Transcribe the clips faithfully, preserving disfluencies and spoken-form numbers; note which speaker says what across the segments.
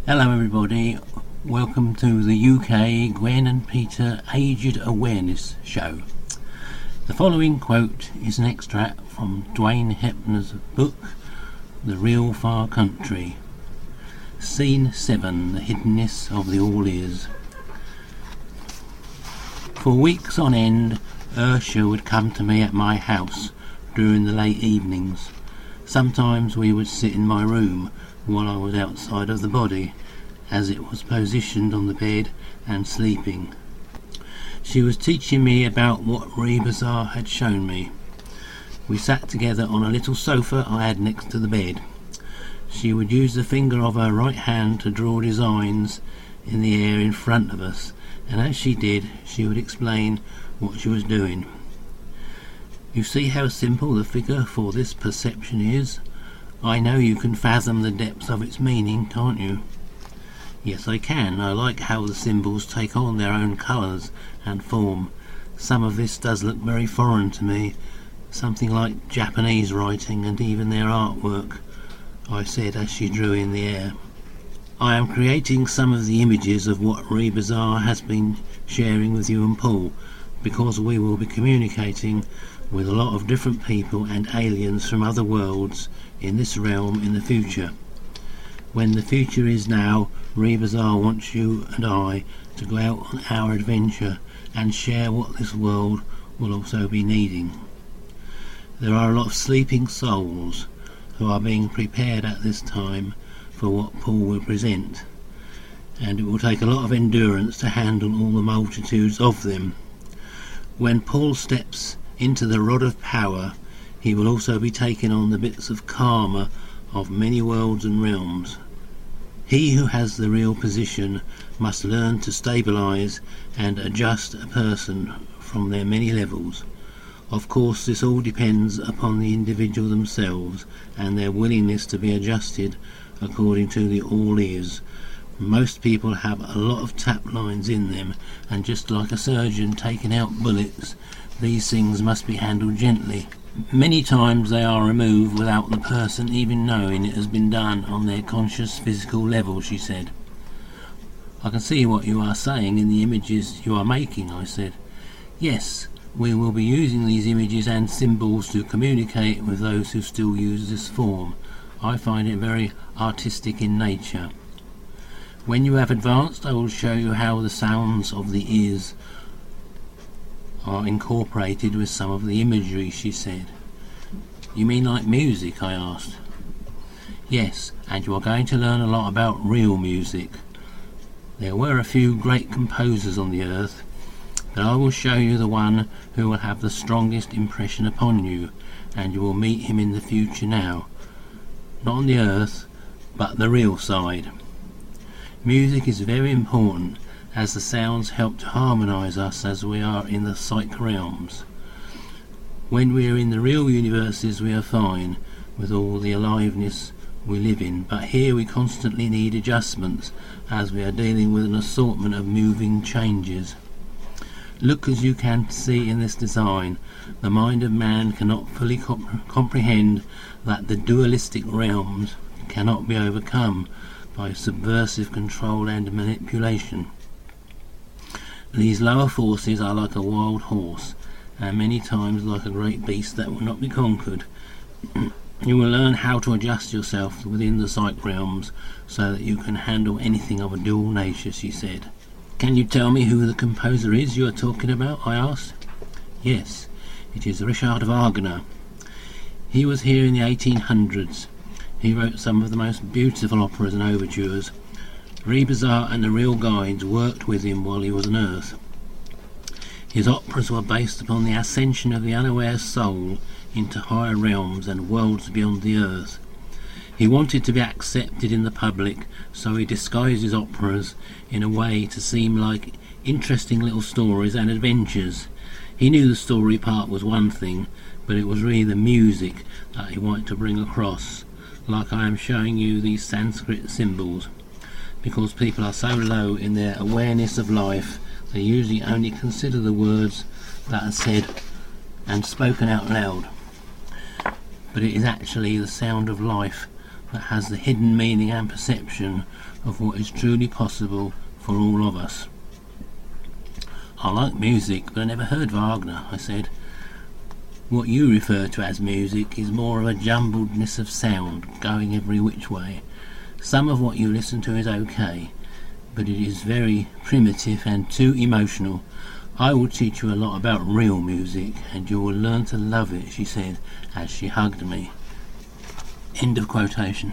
Speaker 1: Hello everybody, welcome to the U K Gwen and Peter Aged Awareness Show. The following quote is an extract from Dwayne Hepner's book, The Real Far Country. Scene seven, The Hiddenness of the All Ears. For weeks on end, Ursula would come to me at my house during the late evenings. Sometimes we would sit in my room while I was outside of the body, as it was positioned on the bed and sleeping. She was teaching me about what Rebazar had shown me. We sat together on a little sofa I had next to the bed. She would use the finger of her right hand to draw designs in the air in front of us, and as she did, she would explain what she was doing. You see how simple the figure for this perception is? I know you can fathom the depths of its meaning, can't you? Yes, I can. I like how the symbols take on their own colours and form. Some of this does look very foreign to me, something like Japanese writing and even their artwork, I said as she drew in the air. I am creating some of the images of what Rebazar has been sharing with you and Paul, because we will be communicating with a lot of different people and aliens from other worlds in this realm in the future. When the future is now, Rebazar wants you and I to go out on our adventure and share what this world will also be needing. There are a lot of sleeping souls who are being prepared at this time for what Paul will present, and it will take a lot of endurance to handle all the multitudes of them. When Paul steps into the rod of power, he will also be taking on the bits of karma of many worlds and realms. He who has the real position must learn to stabilize and adjust a person from their many levels. Of course, this all depends upon the individual themselves and their willingness to be adjusted according to the all ears. Most people have a lot of tap lines in them, and just like a surgeon taking out bullets, these things must be handled gently. Many times they are removed without the person even knowing it has been done on their conscious physical level, she said. I can see what you are saying in the images you are making, I said. Yes, we will be using these images and symbols to communicate with those who still use this form. I find it very artistic in nature. When you have advanced, I will show you how the sounds of the ears are incorporated with some of the imagery, she said. You mean like music? I asked. Yes, and you are going to learn a lot about real music. There were a few great composers on the earth, but I will show you the one who will have the strongest impression upon you, and you will meet him in the future now. Not on the earth, but the real side. Music is very important, as the sounds help to harmonise us as we are in the psych realms. When we are in the real universes we are fine, with all the aliveness we live in, but here we constantly need adjustments, as we are dealing with an assortment of moving changes. Look, as you can see in this design, the mind of man cannot fully comp- comprehend that the dualistic realms cannot be overcome by subversive control and manipulation. These lower forces are like a wild horse, and many times like a great beast that will not be conquered. You will learn how to adjust yourself within the psych realms so that you can handle anything of a dual nature, she said. Can you tell me who the composer is you are talking about? I asked. Yes, it is Richard Wagner. He was here in the eighteen hundreds. He wrote some of the most beautiful operas and overtures. Rebazar and the Real Guides worked with him while he was on Earth. His operas were based upon the ascension of the unaware soul into higher realms and worlds beyond the Earth. He wanted to be accepted in the public, so he disguised his operas in a way to seem like interesting little stories and adventures. He knew the story part was one thing, but it was really the music that he wanted to bring across, like I am showing you these Sanskrit symbols. Because people are so low in their awareness of life, they usually only consider the words that are said and spoken out loud. But it is actually the sound of life that has the hidden meaning and perception of what is truly possible for all of us. I like music, but I never heard Wagner, I said. What you refer to as music is more of a jumbledness of sound, going every which way. Some of what you listen to is okay, but it is very primitive and too emotional. I will teach you a lot about real music, and you will learn to love it, she said, as she hugged me. End of quotation.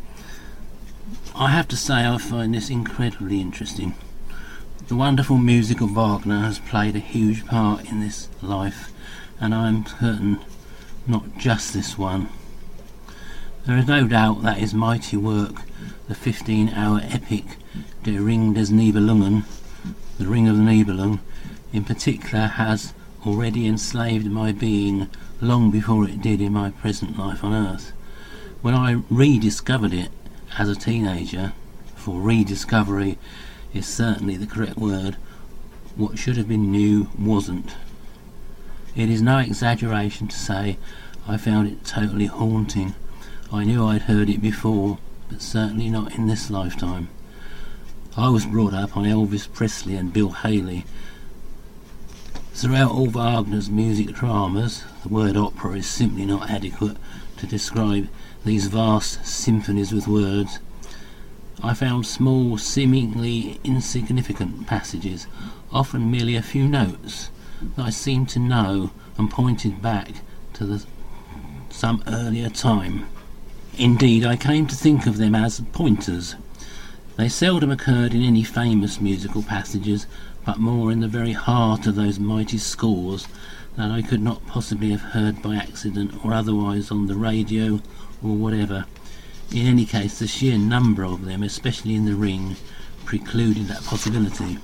Speaker 1: I have to say I find this incredibly interesting. The wonderful music of Wagner has played a huge part in this life, and I am certain not just this one. There is no doubt that his mighty work, the fifteen-hour epic Der Ring des Nibelungen, the Ring of the Nibelung, in particular, has already enslaved my being long before it did in my present life on earth. When I rediscovered it as a teenager, for rediscovery is certainly the correct word, what should have been new wasn't. It is no exaggeration to say I found it totally haunting. I knew I'd heard it before, but certainly not in this lifetime. I was brought up on Elvis Presley and Bill Haley. Throughout all Wagner's music dramas, the word opera is simply not adequate to describe these vast symphonies with words. I found small, seemingly insignificant passages, often merely a few notes, that I seemed to know and pointed back to the, some earlier time. Indeed, I came to think of them as pointers. They seldom occurred in any famous musical passages, but more in the very heart of those mighty scores that I could not possibly have heard by accident or otherwise on the radio or whatever. In any case, the sheer number of them, especially in the Ring, precluded that possibility.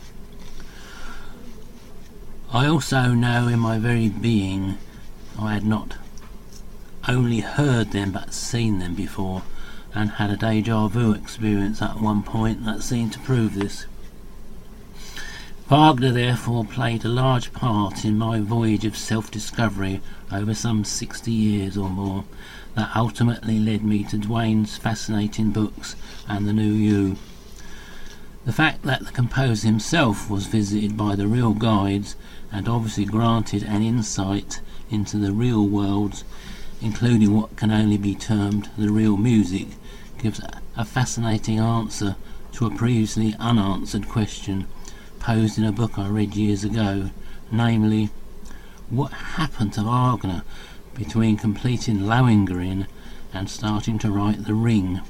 Speaker 1: I also know in my very being I had not only heard them but seen them before, and had a déjà vu experience at one point that seemed to prove this. Wagner therefore played a large part in my voyage of self-discovery over some sixty years or more, that ultimately led me to Duane's fascinating books and the New You. The fact that the composer himself was visited by the real guides and obviously granted an insight into the real worlds, including what can only be termed the real music, gives a fascinating answer to a previously unanswered question posed in a book I read years ago, namely, what happened to Wagner between completing Lohengrin and starting to write The Ring?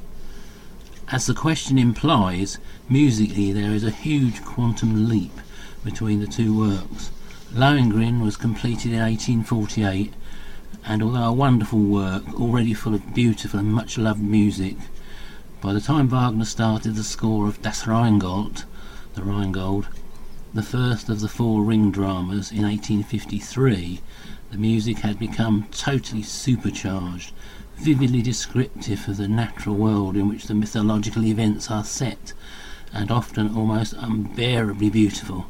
Speaker 1: As the question implies, musically there is a huge quantum leap between the two works. Lohengrin was completed in eighteen forty-eight, and although a wonderful work, already full of beautiful and much loved music, by the time Wagner started the score of Das Rheingold, the Rheingold, the first of the four Ring dramas in eighteen fifty-three, the music had become totally supercharged, vividly descriptive of the natural world in which the mythological events are set, and often almost unbearably beautiful.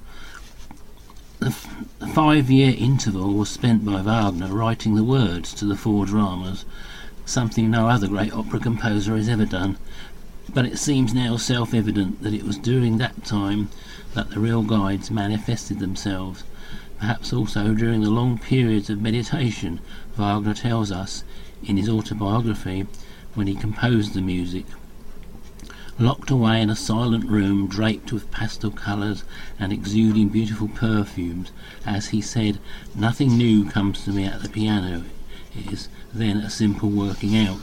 Speaker 1: The, f- the five-year interval was spent by Wagner writing the words to the four dramas, something no other great opera composer has ever done, but it seems now self-evident that it was during that time that the real guides manifested themselves, perhaps also during the long periods of meditation Wagner tells us in his autobiography when he composed the music. Locked away in a silent room draped with pastel colours and exuding beautiful perfumes, as he said, nothing new comes to me at the piano. It is then a simple working out.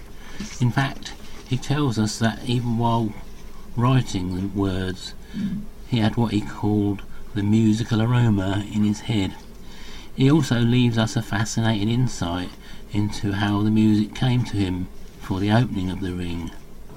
Speaker 1: In fact, he tells us that even while writing the words, he had what he called the musical aroma in his head. He also leaves us a fascinating insight into how the music came to him for the opening of The Ring.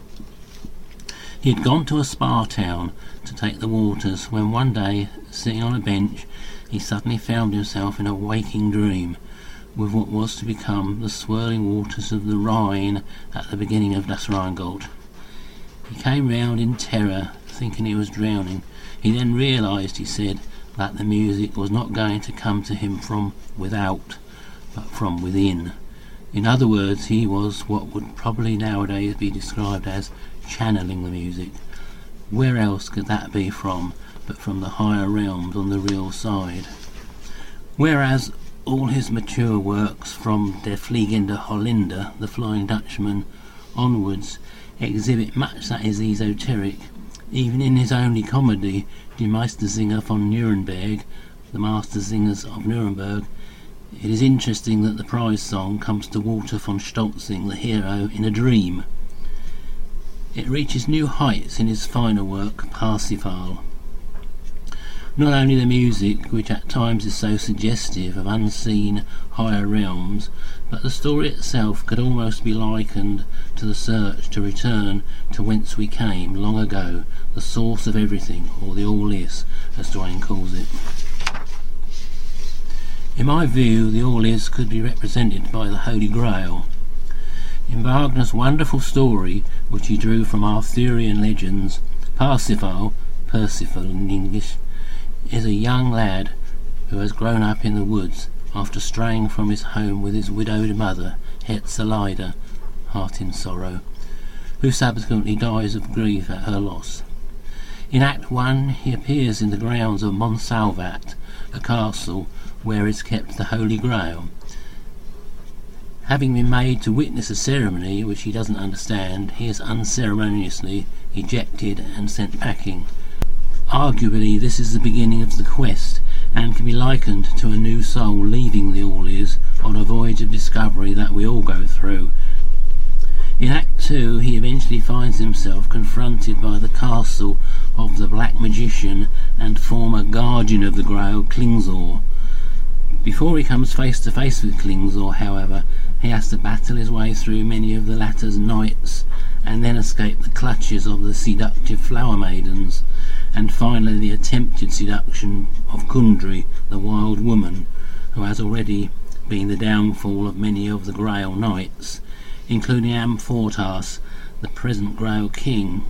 Speaker 1: He had gone to a spa town to take the waters when one day, sitting on a bench, he suddenly found himself in a waking dream with what was to become the swirling waters of the Rhine at the beginning of Das Rheingold. He came round in terror, thinking he was drowning. He then realised, he said, that the music was not going to come to him from without, but from within. In other words, he was what would probably nowadays be described as channeling the music. Where else could that be from but from the higher realms on the real side? Whereas all his mature works from Der Fliegende Holländer, The Flying Dutchman, onwards exhibit much that is esoteric. Even in his only comedy, Die Meistersinger von Nuremberg, The Master Singers of Nuremberg, it is interesting that the prize song comes to Walter von Stolzing, the hero, in a dream. It reaches new heights in his final work, Parsifal. Not only the music, which at times is so suggestive of unseen higher realms, but the story itself could almost be likened to the search to return to whence we came long ago, the source of everything, or the all is, as Dwayne calls it. In my view, the all is could be represented by the Holy Grail. In Wagner's wonderful story, which he drew from Arthurian legends, Parsifal, Percival in English, is a young lad who has grown up in the woods after straying from his home with his widowed mother, Hetzalida, heart in sorrow, who subsequently dies of grief at her loss. In Act One, he appears in the grounds of Monsalvat, a castle where is kept the Holy Grail. Having been made to witness a ceremony which he doesn't understand, he is unceremoniously ejected and sent packing. Arguably, this is the beginning of the quest, and can be likened to a new soul leaving the All-Is on a voyage of discovery that we all go through. In Act Two, he eventually finds himself confronted by the castle of the Black Magician and former guardian of the Grail, Klingzor. Before he comes face to face with Klingzor, however, he has to battle his way through many of the latter's knights, and then escape the clutches of the seductive flower maidens, and finally the attempted seduction of Kundry, the wild woman, who has already been the downfall of many of the Grail knights, including Amfortas, the present Grail king.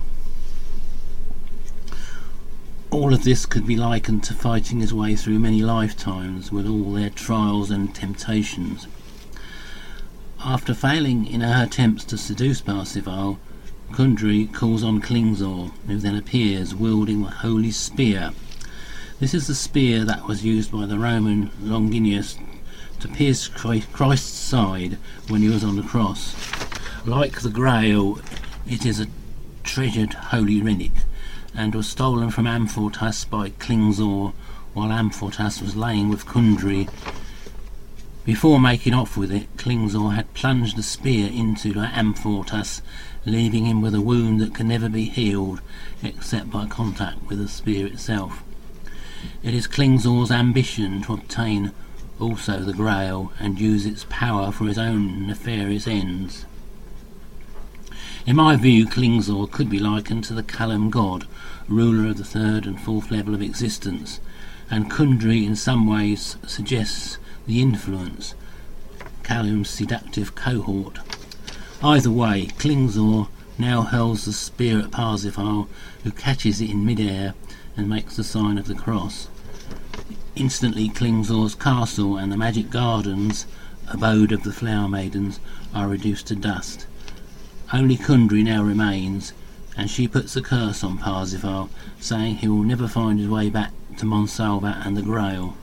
Speaker 1: All of this could be likened to fighting his way through many lifetimes with all their trials and temptations. After failing in her attempts to seduce Parsifal, Kundry calls on Klingzor, who then appears wielding the Holy Spear. This is the spear that was used by the Roman Longinus to pierce Christ's side when he was on the cross. Like the Grail, it is a treasured holy relic, and was stolen from Amfortas by Klingzor while Amfortas was laying with Kundry. Before making off with it, Klingzor had plunged the spear into Amfortas, leaving him with a wound that can never be healed except by contact with the spear itself. It is Klingzor's ambition to obtain also the Grail and use its power for his own nefarious ends. In my view, Klingzor could be likened to the Kalam god, ruler of the third and fourth level of existence, and Kundry in some ways suggests the influence, Kalam's seductive cohort. Either way, Klingzor now hurls the spear at Parsifal, who catches it in mid-air and makes the sign of the cross. Instantly, Klingzor's castle and the magic gardens, abode of the flower maidens, are reduced to dust. Only Kundry now remains, and she puts a curse on Parsifal, saying he will never find his way back to Monsalvat and the Grail.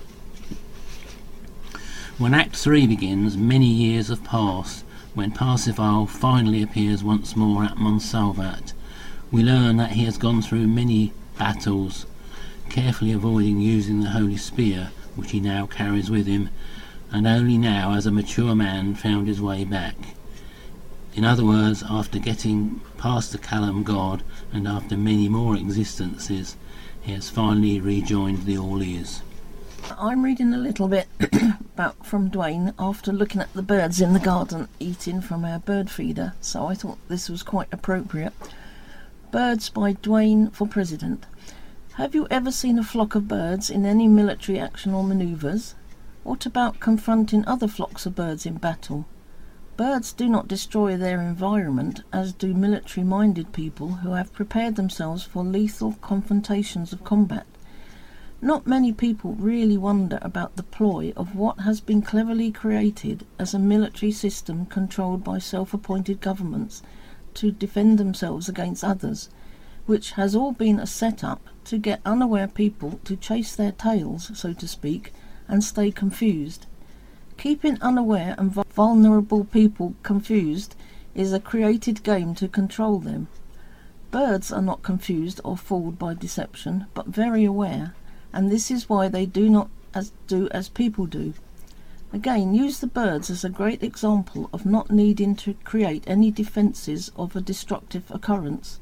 Speaker 1: When Act Three begins, many years have passed. When Parsifal finally appears once more at Monsalvat, we learn that he has gone through many battles, carefully avoiding using the Holy Spear, which he now carries with him, and only now, as a mature man, found his way back. In other words, after getting past the Kalam god, and after many more existences, he has finally rejoined the All-Is.
Speaker 2: I'm reading a little bit about from Dwayne after looking at the birds in the garden eating from our bird feeder, so I thought this was quite appropriate. Birds by Dwayne for President. Have you ever seen a flock of birds in any military action or manoeuvres? What about confronting other flocks of birds in battle? Birds do not destroy their environment, as do military-minded people who have prepared themselves for lethal confrontations of combat. Not many people really wonder about the ploy of what has been cleverly created as a military system controlled by self-appointed governments to defend themselves against others, which has all been a set-up to get unaware people to chase their tails, so to speak, and stay confused. Keeping unaware and vulnerable people confused is a created game to control them. Birds are not confused or fooled by deception, but very aware, and this is why they do not as do as people do. Again, use the birds as a great example of not needing to create any defences of a destructive occurrence.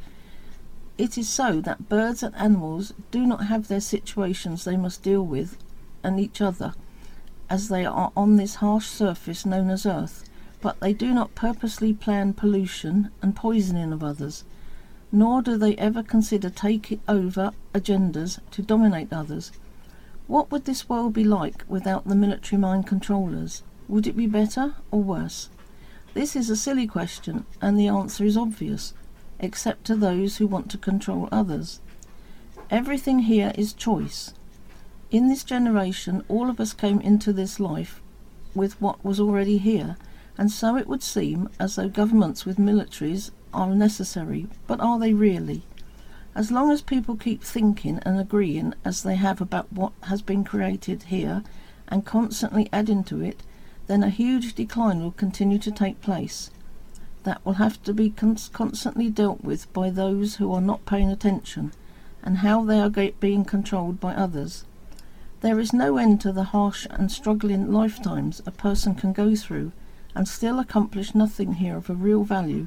Speaker 2: It is so that birds and animals do not have their situations they must deal with and each other, as they are on this harsh surface known as Earth, but they do not purposely plan pollution and poisoning of others, nor do they ever consider taking over agendas to dominate others. What would this world be like without the military mind controllers? Would it be better or worse? This is a silly question, and the answer is obvious, except to those who want to control others. Everything here is choice. In this generation, all of us came into this life with what was already here, and so it would seem as though governments with militaries are necessary, but are they really? As long as people keep thinking and agreeing as they have about what has been created here and constantly adding to it, then a huge decline will continue to take place. That will have to be con- constantly dealt with by those who are not paying attention, and how they are ge- being controlled by others. There is no end to the harsh and struggling lifetimes a person can go through and still accomplish nothing here of a real value.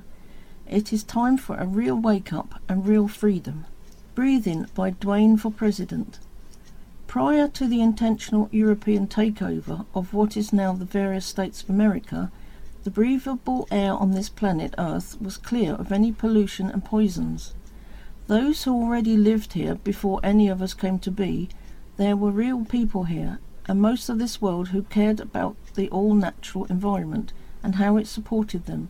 Speaker 2: It is time for a real wake-up and real freedom. Breathing by Dwayne for President. Prior to the intentional European takeover of what is now the various states of America, the breathable air on this planet Earth was clear of any pollution and poisons. Those who already lived here before any of us came to be, there were real people here, and most of this world who cared about the all-natural environment and how it supported them.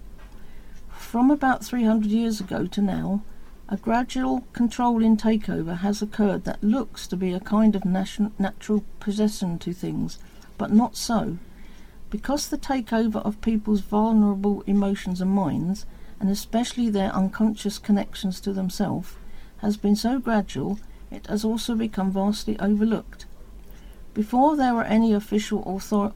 Speaker 2: From about three hundred years ago to now, a gradual controlling takeover has occurred that looks to be a kind of nation, natural possession to things, but not so. Because the takeover of people's vulnerable emotions and minds, and especially their unconscious connections to themselves, has been so gradual, it has also become vastly overlooked. Before there were any official author-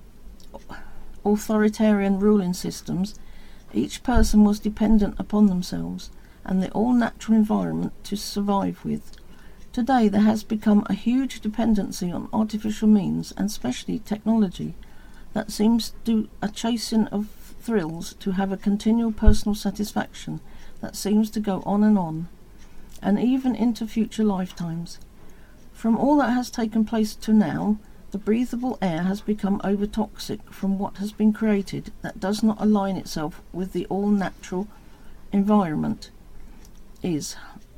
Speaker 2: authoritarian ruling systems, each person was dependent upon themselves and the all-natural environment to survive with. Today there has become a huge dependency on artificial means, and especially technology, that seems to do a chasing of thrills to have a continual personal satisfaction that seems to go on and on, and even into future lifetimes. From all that has taken place to now, the breathable air has become over-toxic from what has been created that does not align itself with the all-natural environment is.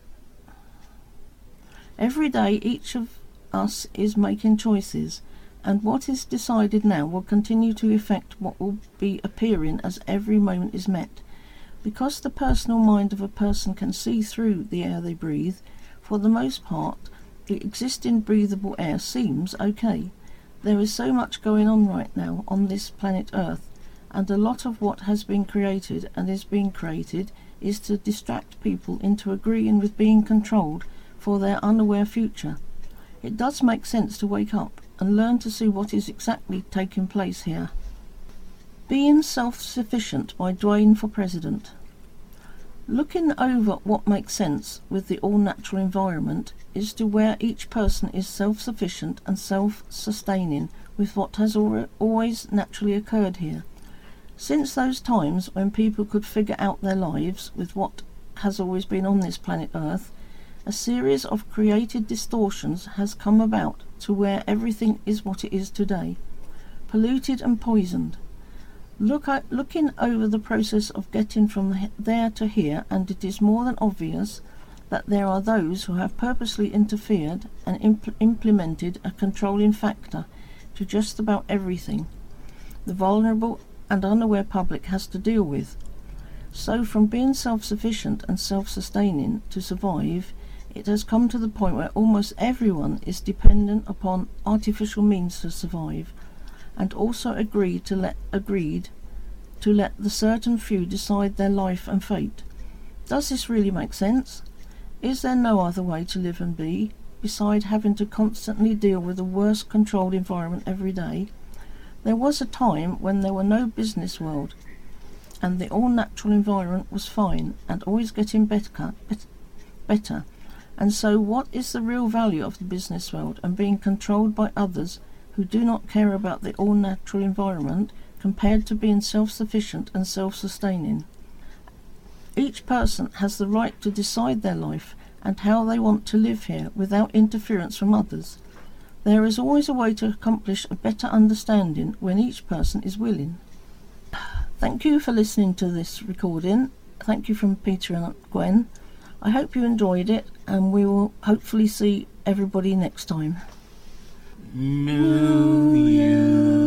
Speaker 2: Every day each of us is making choices, and what is decided now will continue to affect what will be appearing as every moment is met. Because the personal mind of a person can see through the air they breathe, for the most part, the existing breathable air seems okay. There is so much going on right now on this planet Earth, and a lot of what has been created and is being created is to distract people into agreeing with being controlled for their unaware future. It does make sense to wake up and learn to see what is exactly taking place here. Being Self-Sufficient by Dwayne for President. Looking over what makes sense with the all-natural environment is to where each person is self-sufficient and self-sustaining with what has al- always naturally occurred here. Since those times when people could figure out their lives with what has always been on this planet Earth, a series of created distortions has come about to where everything is what it is today, polluted and poisoned. Look at, looking over the process of getting from there to here, and it is more than obvious that there are those who have purposely interfered and impl- implemented a controlling factor to just about everything the vulnerable and unaware public has to deal with. So from being self-sufficient and self-sustaining to survive, it has come to the point where almost everyone is dependent upon artificial means to survive, and also agreed to let agreed to let the certain few decide their life and fate. Does this really make sense? Is there no other way to live and be, beside having to constantly deal with the worst controlled environment every day? There was a time when there were no business world, and the all-natural environment was fine and always getting better, better. And so what is the real value of the business world and being controlled by others who do not care about the all-natural environment compared to being self-sufficient and self-sustaining? Each person has the right to decide their life and how they want to live here without interference from others. There is always a way to accomplish a better understanding when each person is willing. Thank you for listening to this recording. Thank you from Peter and Gwen. I hope you enjoyed it, and we will hopefully see everybody next time.
Speaker 1: No, you.